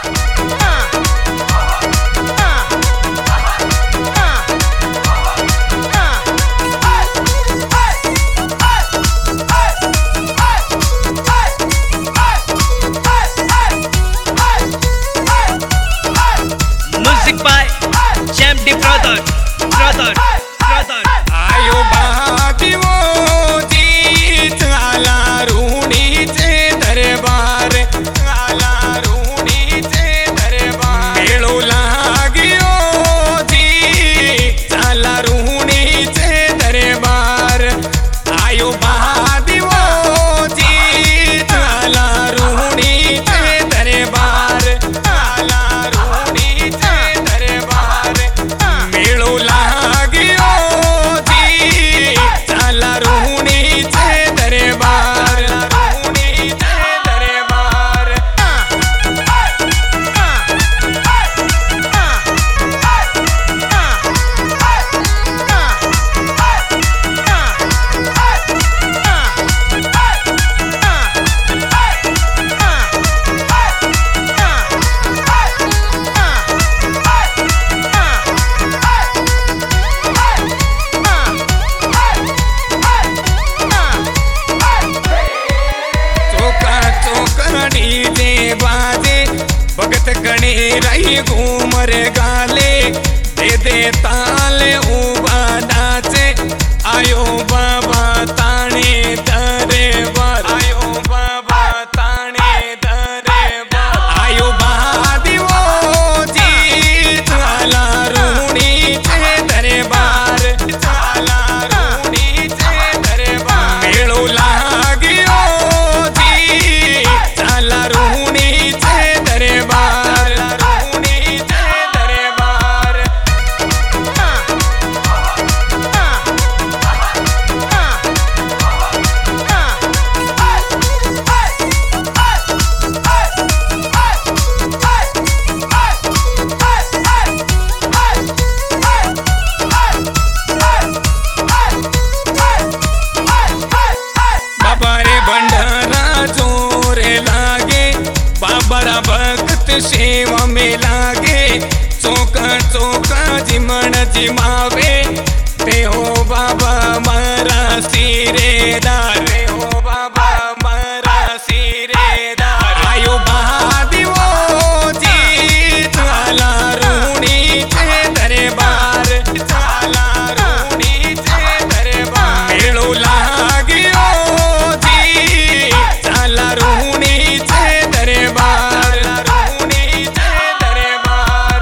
Music by Champ the brother. आयो भाग्यवती झाला ऋणीचे दरबार झाला ऋणीचे दरबार मेळो लाग्यो जी झाला ऋणीचे दरबार आयो भाग्यवती झाला ऋणीचे दरबार झाला ऋणीचे दरबार मेळो लाग्यो झाला ऋणीचे दरबार ऋणीचे दरबार डीजे बाजे भगत गणे रही घूमर गाले दे दे ताले उबा नाचे आयो बाबा ताणे दरबार आयो बाबा ताणे दरबार आयो भादिवोजी झाला ऋणीचे दरबार झाला ऋणीचे दरबार मेळो लाग्यो झाला ऋणीचे दरबार ऋणीचे दरबार बाबा रे भंडारा जोर लागे बाबरा भक्त सेवा में लागे चौका चौका जिमण जिमावे ते हो बाबा मारा सिरेदार रे हो बाबा मारा सिरेदार आयो भादिवोजी झाला ऋणीचे दरबार झाला ऋणीचे दरबार मेळो लाग्यो झाला ऋणीचे दरबार ऋणीचे दरबार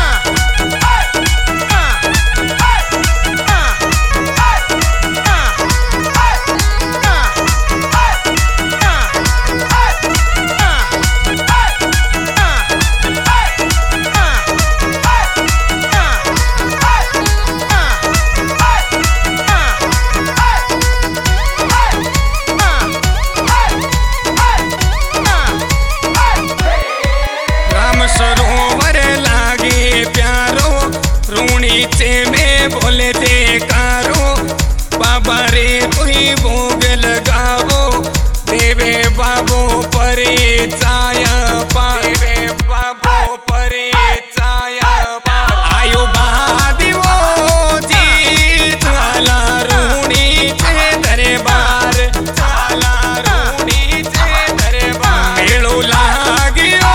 राम सरोवर लागे प्यारो ऋणीचे में बोले जयकारो बाबा रे कोई भोग लगावो देवे बाबो परे चाया पा देवे बाबो परे चाया पा आयो भादिवोजी झाला ऋणीचे दरबार झाला ऋणीचे दरबार मेळो लाग्यो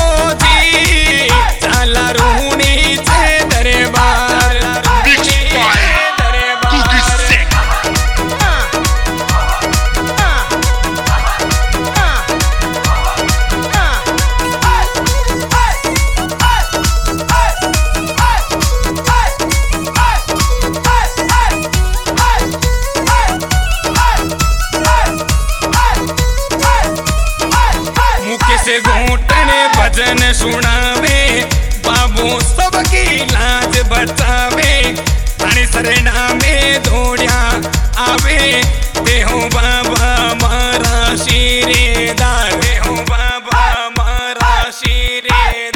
झाला ऋणीचे दरबार ऋणीचे मुख से घूटने भजन सुनावे बाबू सबकी लाज बचावे आणि शरणा में दौड़िया आवे ते हो बाबा मारा शिरेदार ते हो बाबा मारा शिरेदार